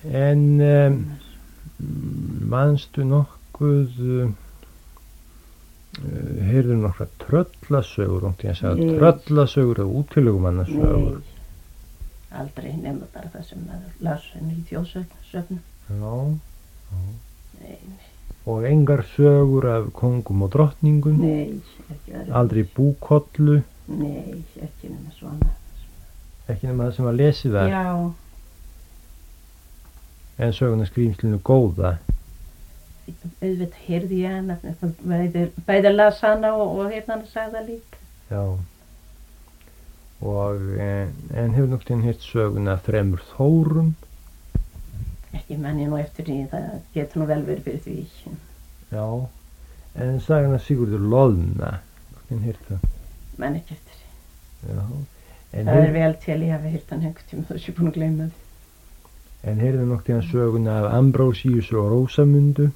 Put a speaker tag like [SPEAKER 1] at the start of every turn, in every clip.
[SPEAKER 1] En manstu nokkuð, heyrðu nokkra tröllasögur, ég sagði tröllasögur og útilegumannasögur?
[SPEAKER 2] Nei, aldrei nema bara það sem maður las í þjóðsögnum.
[SPEAKER 1] Já.
[SPEAKER 2] Nei.
[SPEAKER 1] Og engar sögur af kóngum og drottningum?
[SPEAKER 2] Nei, ekki aðra.
[SPEAKER 1] Aldrei búkollu?
[SPEAKER 2] Nei, ekki nema svona.
[SPEAKER 1] Ekki nema það sem var lesið þar?
[SPEAKER 2] Já.
[SPEAKER 1] En söguna Skrýmslinu góða?
[SPEAKER 2] Auðvitað heyrði ég hana, bæði las hana og hérna hana sagði það líka.
[SPEAKER 1] Já. Og, en hefur nokkuð heyrt söguna Þremur Þórum?
[SPEAKER 2] Ekki manni nú eftir því, það getur nú vel verið fyrir því.
[SPEAKER 1] Já. En sagana Sigurður Loðna, nokkuð heyrt það?
[SPEAKER 2] Man ekki eftir því.
[SPEAKER 1] Já.
[SPEAKER 2] Það vel til ég hafi heyrt hann einhvern tíma, það sé búin að gleyma því.
[SPEAKER 1] En heyrðu nokkuð söguna af Ambrósíus og Rósamundu?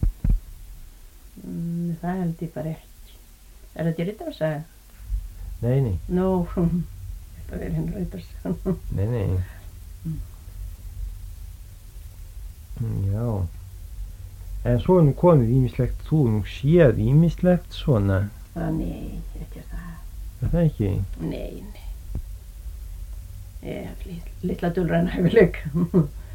[SPEAKER 2] Það held ég bara ekki. Þetta Riddarsaga?
[SPEAKER 1] Nei.
[SPEAKER 2] Nú, þetta verið hinn Riddarsaga.
[SPEAKER 1] Nei. Já. En svo nú komið ýmislegt, þú nú séð ýmislegt svona?
[SPEAKER 2] Nei, ekki það.
[SPEAKER 1] Er það ekki?
[SPEAKER 2] Nei. Ég hef litla dulræn hæfileika.